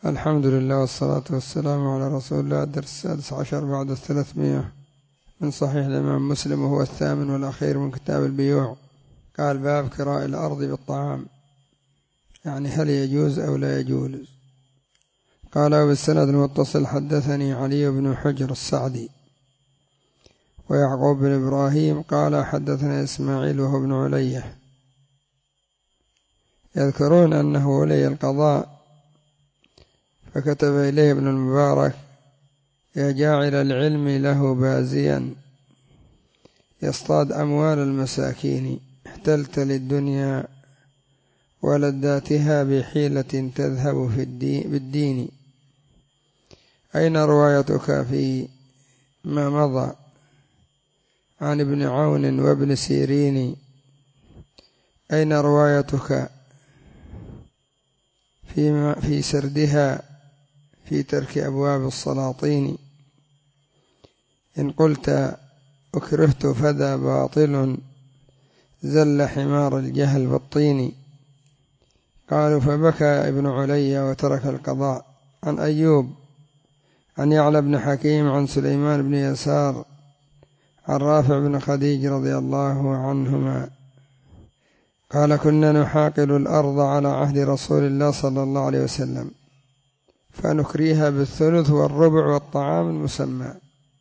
الحمد لله والصلاة والسلام على رسول الله. الدرس 16 بعد 300 من صحيح الإمام مسلم، وهو الثامن والأخير من كتاب البيوع. قال: باب كراء الأرض بالطعام، يعني هل يجوز أو لا يجوز؟ قال: وبالسند المتصل حدثني علي بن حجر السعدي ويعقوب بن إبراهيم قال: حدثنا إسماعيل وهو ابن علية، يذكرون أنه ولي القضاء، فكتب إليه ابن المبارك: يا جاعل العلم له بازيا يصطاد أموال المساكين، احتلت للدنيا ولذاتها بحيلة تذهب بالدين. أين روايتك في ما مضى عن ابن عون وابن سيرين؟ أين روايتك في سردها في ترك أبواب السلاطين؟ إن قلت أكرهت فذا باطل، زل حمار الجهل بالطين. قالوا: فبكى ابن علي وترك القضاء. عن أيوب عن يعلى بن حكيم عن سليمان بن يسار عن رافع بن خديج رضي الله عنهما قال: كنا نحاقل الأرض على عهد رسول الله صلى الله عليه وسلم، فنكريها بالثلث والربع والطعام المسمى.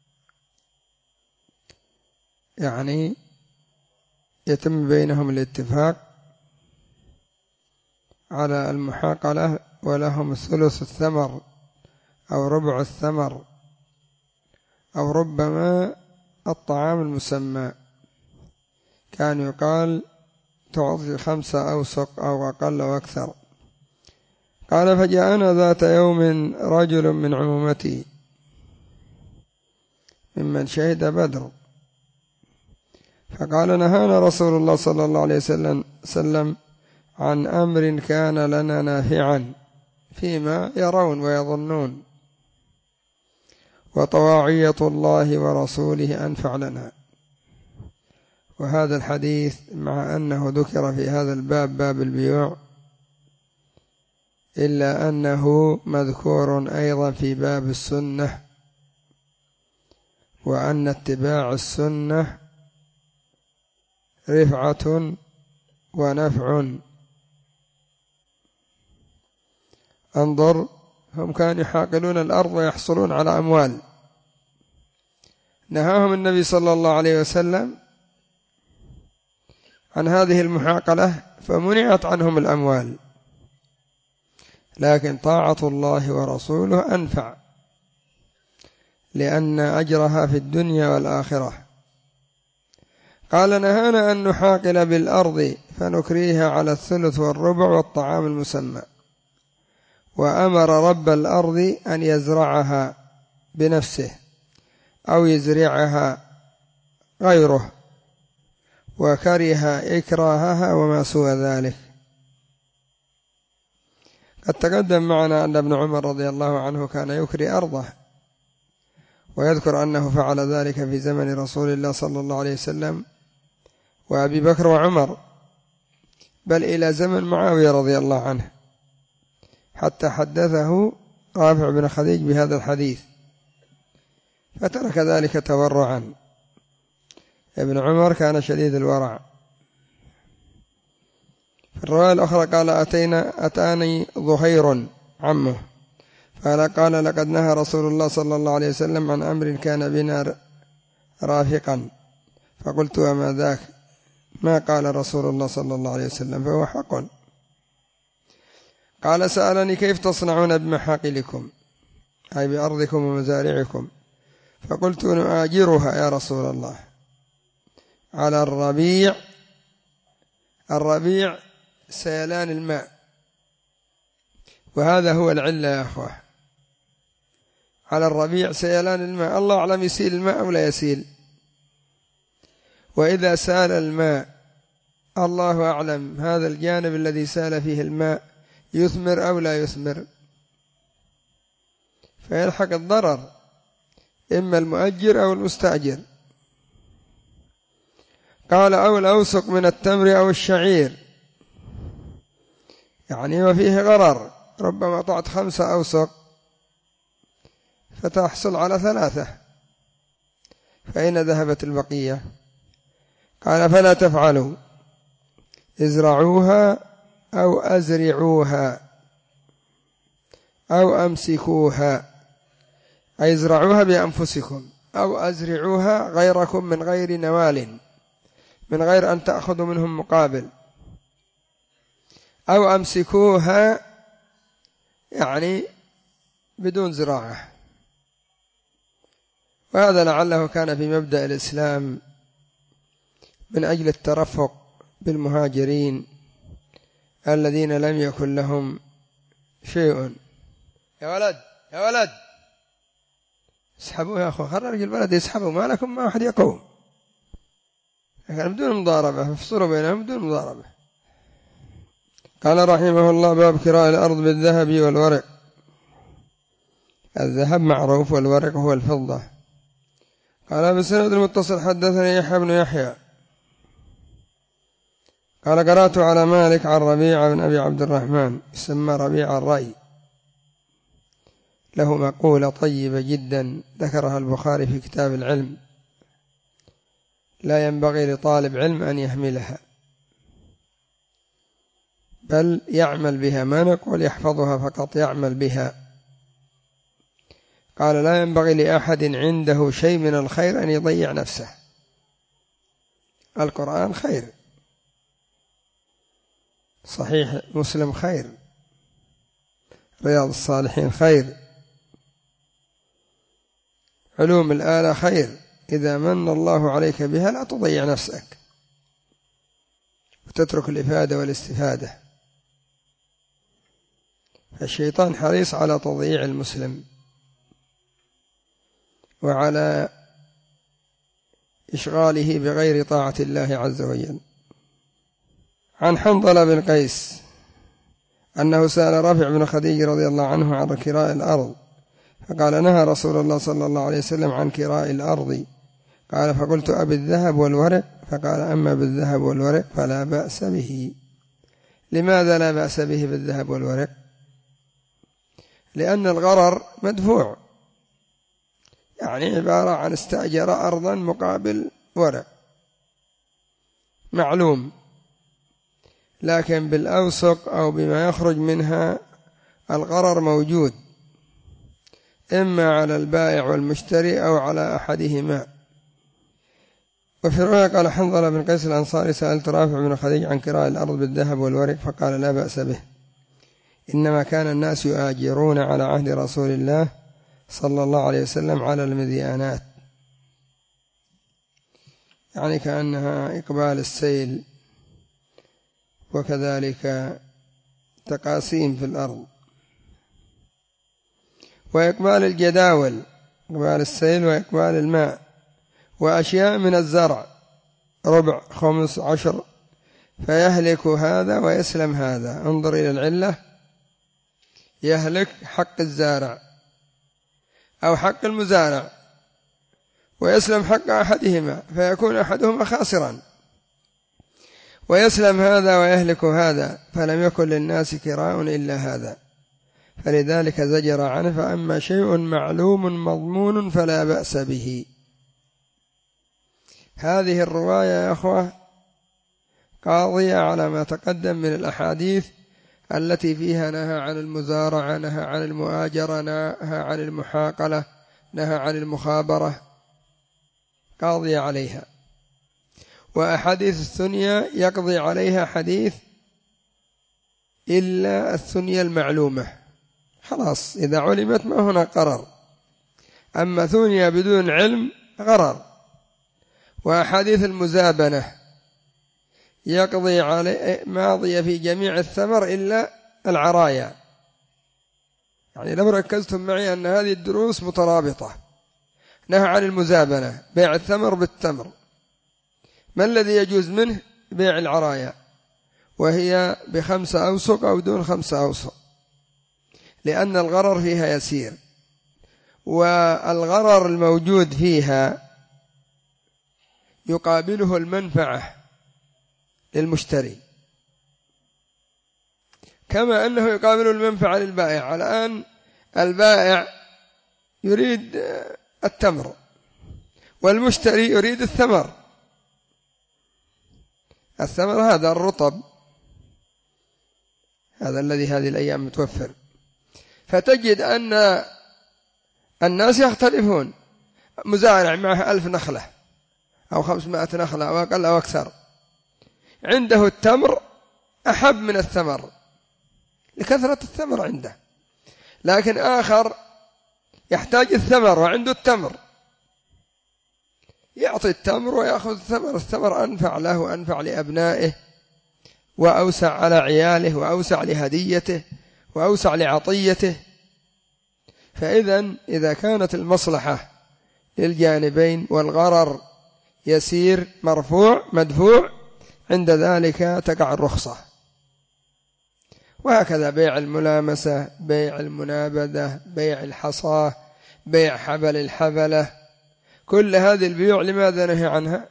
يعني يتم بينهم الاتفاق على المحاقلة، ولهم ثلث الثمر أو ربع الثمر أو ربما الطعام المسمى. كان يقال تعطي 5 أوسق أو أقل أو أكثر. قال: فجاءنا ذات يوم رجل من عمومتي ممن شهد بدر، فقال: نهانا رسول الله صلى الله عليه وسلم عن أمر كان لنا نافعا فيما يرون ويظنون، وطواعية الله ورسوله أنفع لنا. وهذا الحديث مع أنه ذكر في هذا الباب، باب البيوع، إلا أنه مذكور أيضا في باب السنة، وأن اتباع السنة رفعة ونفع. انظر، هم كانوا يحاقلون الأرض ويحصلون على أموال، نهاهم النبي صلى الله عليه وسلم عن هذه المحاقلة فمنعت عنهم الأموال، لكن طاعة الله ورسوله أنفع، لأن أجرها في الدنيا والآخرة. قال: نهانا أن نحاقل بالأرض فنكريها على الثلث والربع والطعام المسمى، وأمر رب الأرض أن يزرعها بنفسه أو يزرعها غيره، وكره إكراهها وما سوى ذلك. قد تقدم معنا أن ابن عمر رضي الله عنه كان يكري أرضه، ويذكر أنه فعل ذلك في زمن رسول الله صلى الله عليه وسلم وأبي بكر وعمر، بل إلى زمن معاوية رضي الله عنه، حتى حدثه رافع بن خديج بهذا الحديث، فترك ذلك تورعا. ابن عمر كان شديد الورع. في الرواية الأخرى قال: أتاني ظهير عمه قال: لقد نهى رسول الله صلى الله عليه وسلم عن أمر كان بنا رافقا. فقلت: وما ذاك؟ ما قال رسول الله صلى الله عليه وسلم، فهو حق. قال: سألني: كيف تصنعون بمحاقلكم، أي بأرضكم ومزارعكم؟ فقلت: نؤاجرها يا رسول الله على الربيع. الربيع سيلان الماء، وهذا هو العلة يا أخوة. على الربيع سيلان الماء، الله أعلم يسيل الماء أو لا يسيل، وإذا سال الماء الله أعلم هذا الجانب الذي سال فيه الماء يثمر أو لا يثمر، فيلحق الضرر إما المؤجر أو المستأجر. قال: أو الأوسق من التمر أو الشعير، يعني وفيه غرر، ربما طعت 5 أوسق فتحصل على 3، فأين ذهبت البقية؟ قال فلا تفعلوا، ازرعوها أو أزرعوها أو أمسكوها، أي ازرعوها بأنفسكم أو أزرعوها غيركم من غير نوال، من غير أن تأخذوا منهم مقابل، أو أمسكوها يعني بدون زراعة. وهذا لعله كان في مبدأ الإسلام من أجل الترفق بالمهاجرين الذين لم يكن لهم شيء. يا ولد يا ولد اسحبوا يا أخو، خرج البلد يسحبوا، ما لكم ما أحد يقوم، لكن بدون مضاربة، فافصلوا بينهم بدون مضاربة. قال رحمه الله: باب كراء الأرض بالذهب والورق. الذهب معروف والورق هو الفضة. قال بالسند المتصل حدثني يحيى بن يحيى قال قرأت على مالك عن ربيعة بن أبي عبد الرحمن، يسمى ربيع الرأي، له مقولة طيبة جدا ذكرها البخاري في كتاب العلم، لا ينبغي لطالب علم أن يهملها بل يعمل بها، ما نقول يحفظها فقط، يعمل بها. قال: لا ينبغي لأحد عنده شيء من الخير أن يضيع نفسه. القرآن خير، صحيح مسلم خير، رياض الصالحين خير، علوم الآلة خير، إذا من الله عليك بها لا تضيع نفسك وتترك الإفادة والاستفادة. فالشيطان حريص على تضييع المسلم وعلى إشغاله بغير طاعة الله عز وجل. عن حنظلة بن قيس أنه سأل رافع بن خديج رضي الله عنه عن كراء الأرض، فقال: نهى رسول الله صلى الله عليه وسلم عن كراء الأرض. قال: فقلت: أبي الذهب والورق؟ فقال: أما بالذهب والورق فلا بأس به. لماذا لا بأس به بالذهب والورق؟ لأن الغرر مدفوع، يعني عبارة عن استأجر أرضا مقابل ورق معلوم، لكن بالأوسق أو بما يخرج منها الغرر موجود، إما على البائع والمشتري أو على أحدهما. وفي رواية قال حنظلة بن قيس الأنصاري: سألت رافع بن خديج عن كراء الأرض بالذهب والورق، فقال: لا بأس به، إنما كان الناس يؤاجرون على عهد رسول الله صلى الله عليه وسلم على المذيانات، يعني كأنها إقبال السيل، وكذلك تقاسيم في الأرض، وإقبال الجداول، إقبال السيل وإقبال الماء، وأشياء من الزرع، ربع، خمس، 10، فيهلك هذا ويسلم هذا. انظر إلى العلة، يهلك حق الزارع أو حق المزارع، ويسلم حق أحدهما، فيكون أحدهما خاسرا، ويسلم هذا ويهلك هذا، فلم يكن للناس كراء إلا هذا، فلذلك زجر عنه. فأما شيء معلوم مضمون فلا بأس به. هذه الرواية يا أخوة قاضية على ما تقدم من الأحاديث التي فيها نهى عن المزارعة، نهى عن المؤاجرة، نهى عن المحاقلة، نهى عن المخابرة، قاضية عليها. وأحاديث الثنيا يقضي عليها حديث إلا الثنيا المعلومة، خلاص إذا علمت ما هنا قرر. أما ثنيا بدون علم غرر. وأحاديث المزابنة يقضي عليه ماضية في جميع الثمر إلا العرايا. يعني لو ركزتم معي أن هذه الدروس مترابطة. نهى عن المزابنة، بيع الثمر بالتمر. ما الذي يجوز منه؟ بيع العرايا، وهي ب5 أوسق أو دون 5 أوسق، لأن الغرر فيها يسير، والغرر الموجود فيها يقابله المنفعة للمشتري. كما أنه يقابل المنفعة للبائع. الآن البائع يريد التمر والمشتري يريد الثمر هذا الرطب، هذا الذي هذه الأيام متوفر. فتجد أن الناس يختلفون، مزارع معه 1000 نخلة أو 500 نخلة أو أقل أو أكثر، عنده التمر أحب من الثمر لكثرة الثمر عنده، لكن آخر يحتاج الثمر وعنده التمر، يعطي التمر ويأخذ الثمر. الثمر أنفع له وأنفع لأبنائه وأوسع على عياله وأوسع لهديته وأوسع لعطيته. إذا كانت المصلحة للجانبين والغرر يسير مرفوع مدفوع، عند ذلك تقع الرخصة. وهكذا بيع الملامسة، بيع المنابذة، بيع الحصاة، بيع حبل الحبلة، كل هذه البيوع لماذا نهي عنها؟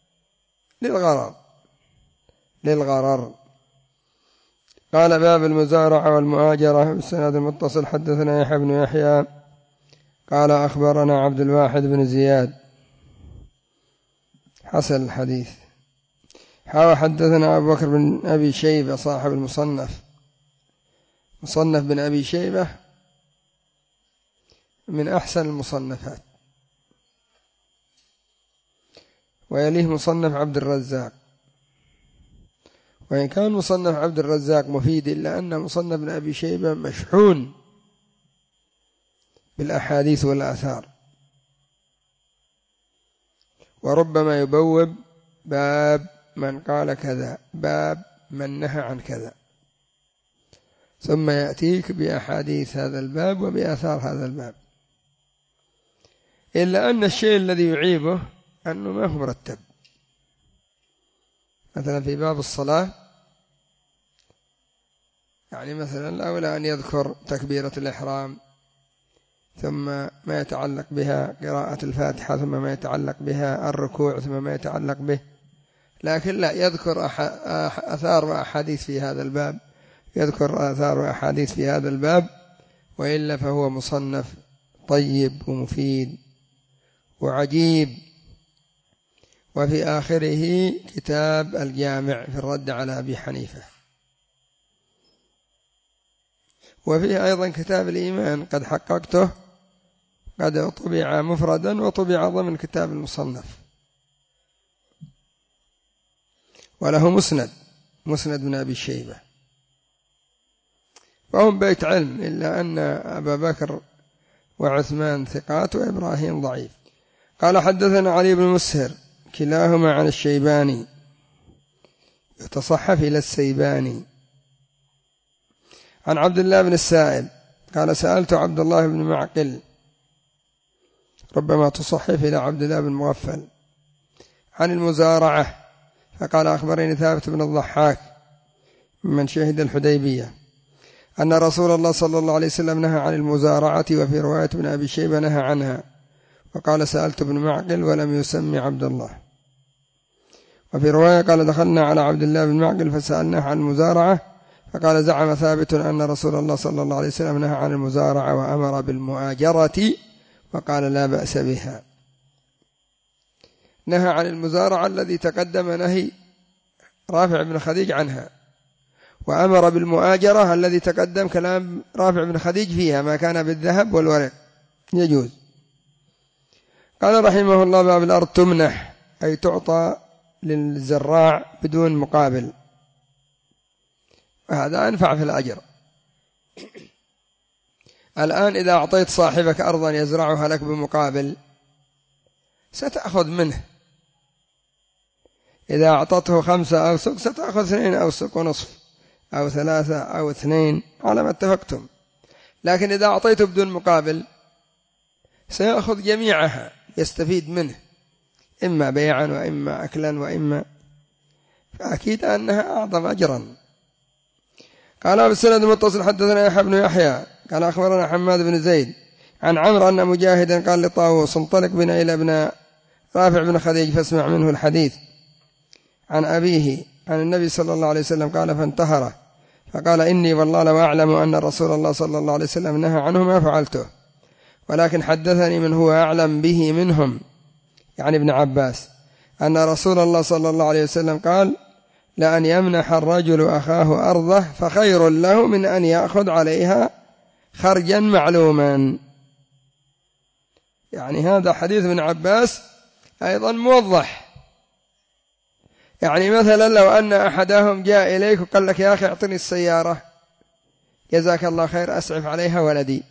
للغرر. قال باب المزارعة والمؤاجرة. بالسند المتصل حدثنا يحيى بن يحيى قال أخبرنا عبد الواحد بن زياد حسن الحديث. حدثنا أبو بكر بن أبي شيبة صاحب المصنف بن أبي شيبة من أحسن المصنفات، ويليه مصنف عبد الرزاق، وإن كان مصنف عبد الرزاق مفيد إلا أن مصنف بن أبي شيبة مشحون بالأحاديث والآثار، وربما يبوب باب من قال كذا، باب من نهى عن كذا، ثم يأتيك بأحاديث هذا الباب وبآثار هذا الباب. إلا أن الشيء الذي يعيبه أنه ما هو مرتب. مثلا في باب الصلاة، يعني مثلا الأولى أن يذكر تكبيرة الإحرام، ثم ما يتعلق بها قراءة الفاتحة، ثم ما يتعلق بها الركوع، ثم ما يتعلق به، لكن لا يذكر آثار وأحاديث في هذا الباب، يذكر آثار وأحاديث في هذا الباب، وإلا فهو مصنف طيب ومفيد وعجيب. وفي آخره كتاب الجامع في الرد على أبي حنيفة، وفيه أيضا كتاب الإيمان قد حققته، قد طبع مفردا وطبع ضمن كتاب المصنف، وله مسند من أبي شيبة، وهم بيت علم، إلا أن أبا بكر وعثمان ثقات وإبراهيم ضعيف. قال حدثنا علي بن مسهر كلاهما عن الشيباني يتصحف إلى السيباني عن عبد الله بن السائب قال سألت عبد الله بن معقل، ربما تصحف إلى عبد الله بن مغفل، عن المزارعة، فقال أخبرني ثابت بن الضحاك من شهد الحديبية أن رسول الله صلى الله عليه وسلم نهى عن المزارعة، وفي رواية ابن أبي شيبة نهى عنها، وقال سألت ابن معقل ولم يسمي عبد الله. وفي رواية قال دخلنا على عبد الله بن معقل فسألناه عن المزارعة، فقال زعم ثابت أن رسول الله صلى الله عليه وسلم نهى عن المزارعة وأمر بالمؤاجرة وقال لا بأس بها. نهى عن المزارعة الذي تقدم نهي رافع بن خديج عنها، وأمر بالمؤاجرة الذي تقدم كلام رافع بن خديج فيها، ما كان بالذهب والورق يجوز. قال رحمه الله باب الأرض تمنح، أي تعطى للزراع بدون مقابل، وهذا أنفع في الأجر. الآن إذا أعطيت صاحبك أرضا يزرعها لك بمقابل ستأخذ منه، إذا أعطته 5 أوسق ستأخذ 2 أوسق ونصف أو 3 أو 2 على ما اتفقتم، لكن إذا أعطيته بدون مقابل سيأخذ جميعها، يستفيد منه إما بيعا وإما أكلا وإما، فأكيد أنها أعظم أجرا. قال بالسند المتصل حدثنا يحيى بن يحيى قال أخبرنا حماد بن زيد عن عمرو أن مجاهدا قال لطاووس انطلق بنا إلى ابن رافع بن خديج فاسمع منه الحديث عن أبيه عن النبي صلى الله عليه وسلم قال فانتهره، فقال إني والله لو أعلم أن رسول الله صلى الله عليه وسلم نهى عنه ما فعلته، ولكن حدثني من هو أعلم به منهم، يعني ابن عباس، أن رسول الله صلى الله عليه وسلم قال لأن يمنح الرجل أخاه أرضه فخير له من أن يأخذ عليها خرجا معلوما. يعني هذا حديث ابن عباس أيضا موضح. يعني مثلا لو أن أحدهم جاء إليك وقال لك يا أخي اعطني السيارة جزاك الله خير أسعف عليها ولدي،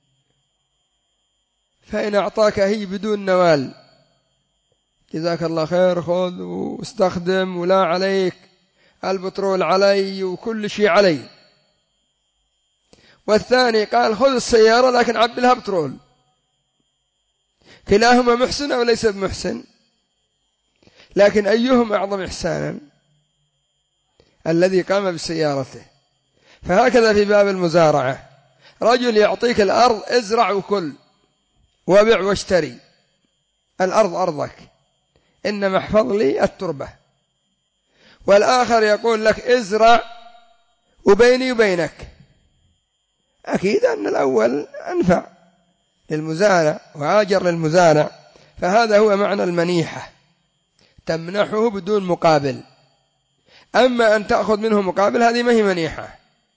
فإن أعطاك هي بدون نوال جزاك الله خير خذ واستخدم ولا عليك، البترول علي وكل شيء علي. والثاني قال خذ السيارة لكن عب لها بترول، كلاهما محسن أو ليس بمحسن، لكن أيهم أعظم إحسانا؟ الذي قام بسيارته. فهكذا في باب المزارعة، رجل يعطيك الأرض ازرع وكل وبيع واشتري، الأرض أرضك إنما احفظ لي التربة، والآخر يقول لك ازرع وبيني وبينك، أكيد أن الأول أنفع للمزارع وآجر للمزارع. فهذا هو معنى المنيحة، تمنحه بدون مقابل. أما أن تأخذ منه مقابل هذه ما هي منيحة.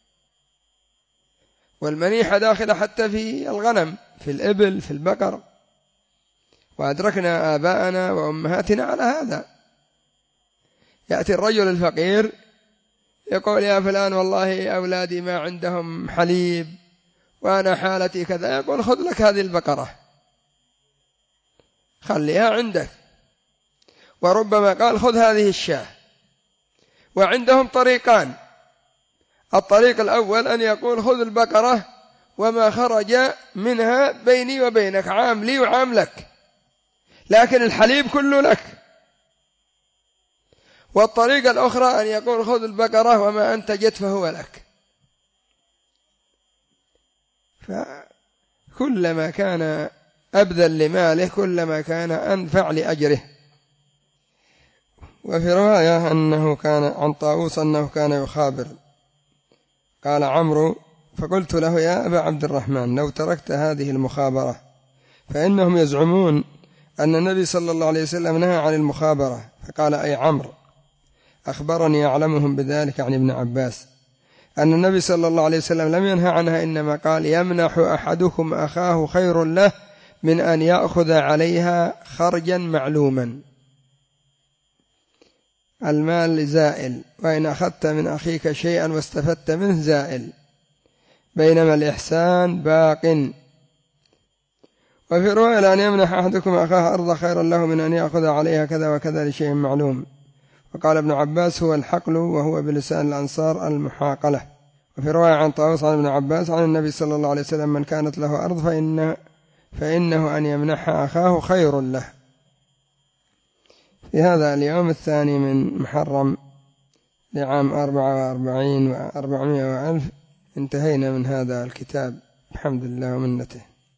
والمنيحة داخلة حتى في الغنم، في الإبل، في البقر، وأدركنا آباءنا وأمهاتنا على هذا. يأتي الرجل الفقير يقول يا فلان والله أولادي ما عندهم حليب وأنا حالتي كذا، يقول خذ لك هذه البقرة خليها عندك، وربما قال خذ هذه الشاة. وعندهم طريقان، الطريق الأول أن يقول خذ البقرة وما خرج منها بيني وبينك، عام لي وعام لك، لكن الحليب كله لك. والطريقة الأخرى أن يقول خذ البقرة وما أنتجت فهو لك. فكلما كان أبذل لماله كلما كان أنفع لأجره. وفي رواية أنه كان عن طاووس أنه كان يخابر، قال عمرو فقلت له يا أبا عبد الرحمن لو تركت هذه المخابرة، فإنهم يزعمون أن النبي صلى الله عليه وسلم نهى عن المخابرة. فقال أي عمرو أخبرني أعلمهم بذلك عن ابن عباس أن النبي صلى الله عليه وسلم لم ينهى عنها، إنما قال يمنح أحدكم أخاه خير له من أن يأخذ عليها خرجا معلوما. المال زائل، وإن أخذت من أخيك شيئا واستفدت منه زائل، بينما الإحسان باق. وفي رواية لأن يمنح أحدكم أخاه أرض خيرا له من أن يأخذ عليها كذا وكذا لشيء معلوم. وقال ابن عباس هو الحقل، وهو بلسان الأنصار المحاقلة. وفي رواية عن طاووس عن ابن عباس عن النبي صلى الله عليه وسلم من كانت له أرض فإنه أن يمنح أخاه خير له. في هذا اليوم الثاني من محرم لعام 44 و400 وألف انتهينا من هذا الكتاب بحمد الله ومنته.